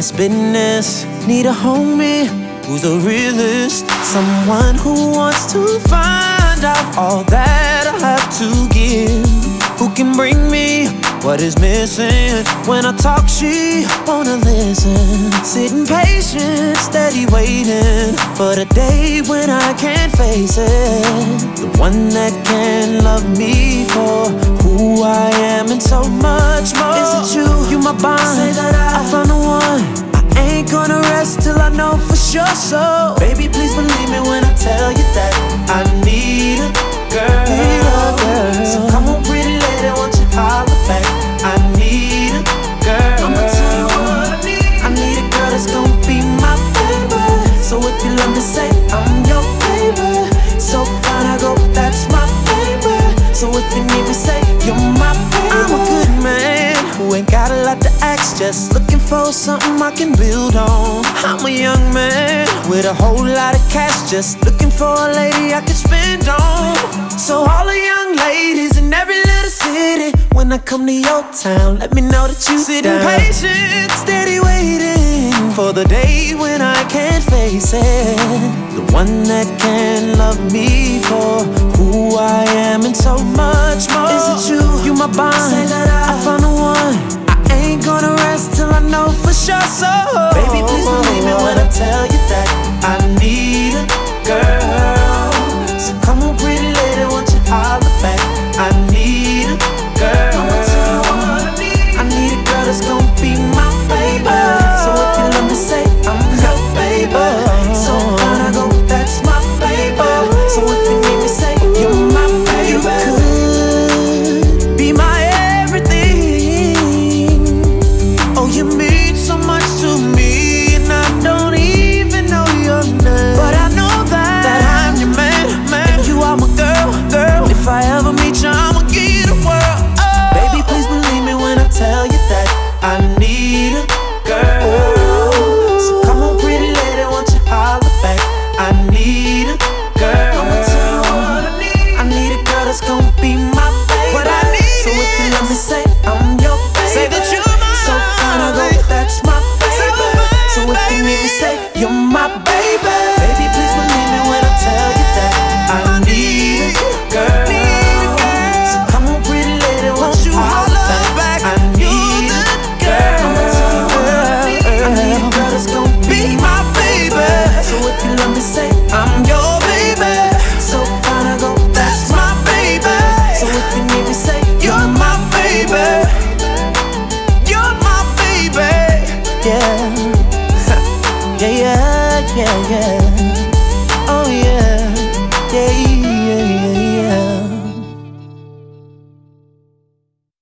this business. Need a homie who's a realist, someone who wants to find out all that I have to give, who can bring me what is missing. When I talk, she wanna listen. Sitting patient, steady waiting for the day when I can't face it. The one that can love me for who I am and so much more. Is it you my bond? Say that I found the one. I ain't gonna rest till I know for sure. So baby, please believe me when I tell you that I need a girl. So come on, pretty lady, won't you holler back? I need a girl. I'ma tell you what I need. I need a girl that's gon' be my baby. So if you love me, say I'm your baby. So fine, I go, that's my baby. So if you need me, say you're my baby. I'm a good man who ain't got a lot to ask, just looking for something I can build on. I'm a young man with a whole lot of cash, just looking for a lady I can spend on. So all the young ladies in every little city, when I come to your town, let me know that you sitting patient, steady waiting for the day when I can't face it. The one that can love me for who I am and so much more. Is it you my bond? Say that I found the one. I ain't gonna rest till I know for sure. So baby, please believe me when I tell you that I need a girl. So come on, pretty lady, won't you holler back? I need a girl. I'ma tell you what I need. I need a girl that's gon' be my baby. So if you love me, say I'm your baby. So fine, I go, that's my baby. So if you need me, say you're my baby. You could be my everything. Oh, you mean so much to me, and I don't even know your name, but I know that I'm your man, and you are my girl. If I ever meet you, I'ma give you the world. Oh. Baby, please believe me when I tell you that I need a girl. So come on, pretty lady, won't you holler back? I need a girl. I'ma tell you what I need. I need a girl that's gon' be my baby. What I need. So if you love me, say I'm your baby. Say that you're mine. So fine, I go, that's my baby. So if you need me, say you're my baby. Baby, please believe me when I tell you that I need a girl. So come on, pretty lady, won't you holler back? I need a girl. I'ma tell you what I need. I need a girl that's gon' be my baby. So if you love me, say I'm your baby. So fine, I go, that's my baby. So if you need me, say you're my baby. You're my baby. Yeah. Yeah. Oh yeah. Yeah.